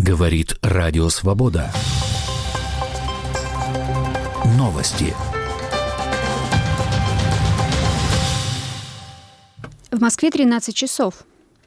Говорит Радио Свобода. Новости. В Москве 13 часов.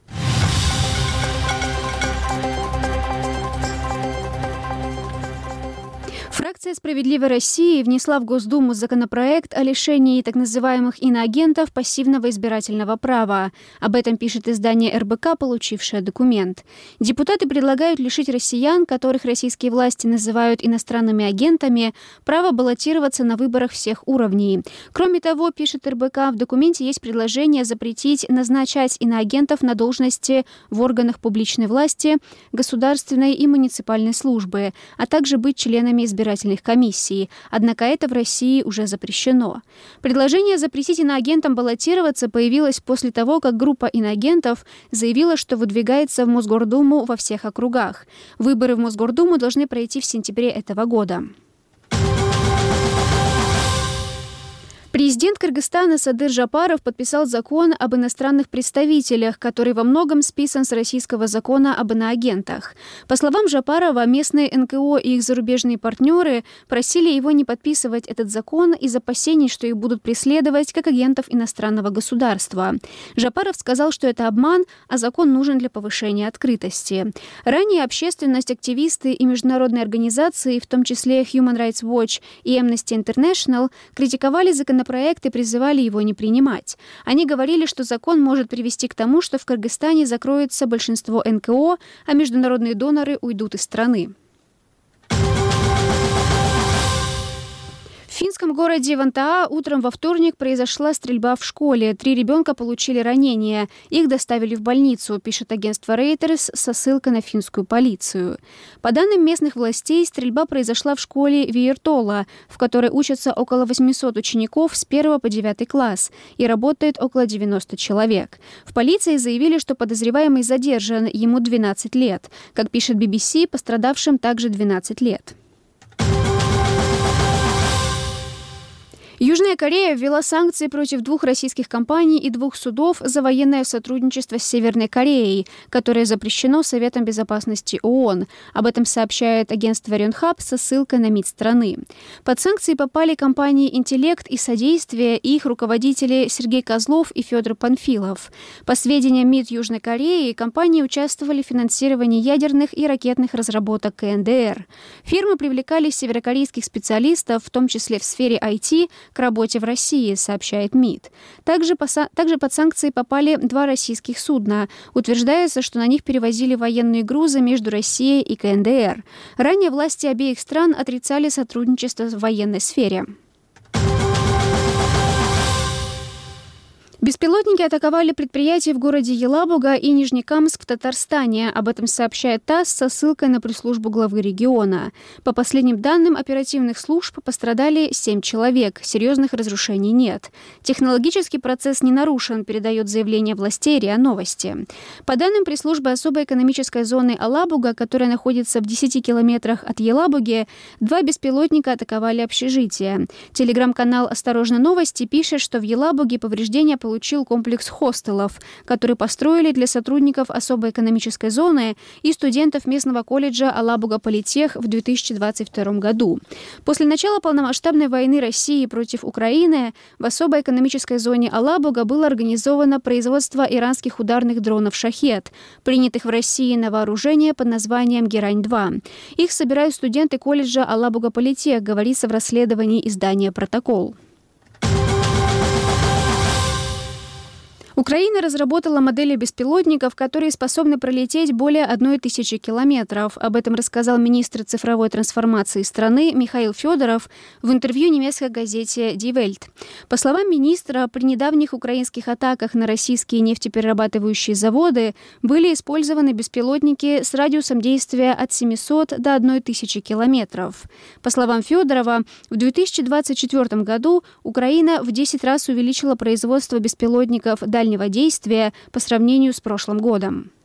Фракция «Справедливой России» внесла в Госдуму законопроект о лишении так называемых иноагентов пассивного избирательного права. Об этом пишет издание РБК, получившее документ. Депутаты предлагают лишить россиян, которых российские власти называют иностранными агентами, права баллотироваться на выборах всех уровней. Кроме того, пишет РБК, в документе есть предложение запретить назначать иноагентов на должности в органах публичной власти, государственной и муниципальной службы, а также быть членами избирательных комиссий. Однако это в России уже запрещено. Предложение запретить иноагентам баллотироваться появилось после того, как группа иноагентов заявила, что выдвигается в Мосгордуму во всех округах. Выборы в Мосгордуму должны пройти в сентябре этого года. Президент Кыргызстана Садыр Жапаров подписал закон об иностранных представителях, который во многом списан с российского закона об иноагентах. По словам Жапарова, местные НКО и их зарубежные партнеры просили его не подписывать этот закон из опасений, что их будут преследовать как агентов иностранного государства. Жапаров сказал, что это обман, а закон нужен для повышения открытости. Ранее общественность, активисты и международные организации, в том числе Human Rights Watch и Amnesty International, критиковали законопроект и призывали его не принимать. Они говорили, что закон может привести к тому, что в Кыргызстане закроется большинство НКО, а международные доноры уйдут из страны. В финском городе Вантаа утром во вторник произошла стрельба в школе. 3 ребенка получили ранения. Их доставили в больницу, пишет агентство Reuters со ссылкой на финскую полицию. По данным местных властей, стрельба произошла в школе Виертола, в которой учатся около 800 учеников с 1 по 9 класс и работает около 90 человек. В полиции заявили, что подозреваемый задержан, ему 12 лет. Как пишет BBC, пострадавшим также 12 лет. Южная Корея ввела санкции против 2 российских компаний и 2 судов за военное сотрудничество с Северной Кореей, которое запрещено Советом безопасности ООН. Об этом сообщает агентство Рёнхап со ссылкой на МИД страны. Под санкции попали компании «Интеллект» и «Содействие» и их руководители Сергей Козлов и Федор Панфилов. По сведениям МИД Южной Кореи, компании участвовали в финансировании ядерных и ракетных разработок КНДР. Фирмы привлекали северокорейских специалистов, в том числе в сфере IT, к работе в России, сообщает МИД. Также под санкции попали 2 российских судна. Утверждается, что на них перевозили военные грузы между Россией и КНДР. Ранее власти обеих стран отрицали сотрудничество в военной сфере. Беспилотники атаковали предприятия в городе Елабуга и Нижнекамск в Татарстане. Об этом сообщает ТАСС со ссылкой на пресс-службу главы региона. По последним данным оперативных служб пострадали 7 человек. Серьезных разрушений нет. Технологический процесс не нарушен, передает заявление властей РИА Новости. По данным пресс-службы особой экономической зоны Алабуга, которая находится в 10 километрах от Елабуги, 2 беспилотника атаковали общежитие. Телеграм-канал «Осторожно! Новости» пишет, что в Елабуге повреждения получил комплекс хостелов, который построили для сотрудников особой экономической зоны и студентов местного колледжа Алабуга-Политех в 2022 году. После начала полномасштабной войны России против Украины в особой экономической зоне Алабуга было организовано производство иранских ударных дронов «Шахед», принятых в России на вооружение под названием «Герань-2». Их собирают студенты колледжа Алабуга-Политех, говорится в расследовании издания «Протокол». Украина разработала модели беспилотников, которые способны пролететь более 1000 километров. Об этом рассказал министр цифровой трансформации страны Михаил Федоров в интервью немецкой газете Die Welt. По словам министра, при недавних украинских атаках на российские нефтеперерабатывающие заводы были использованы беспилотники с радиусом действия от 700 до 1000 километров. По словам Федорова, в 2024 году Украина в 10 раз увеличила производство беспилотников дальнего действия по сравнению с прошлым годом.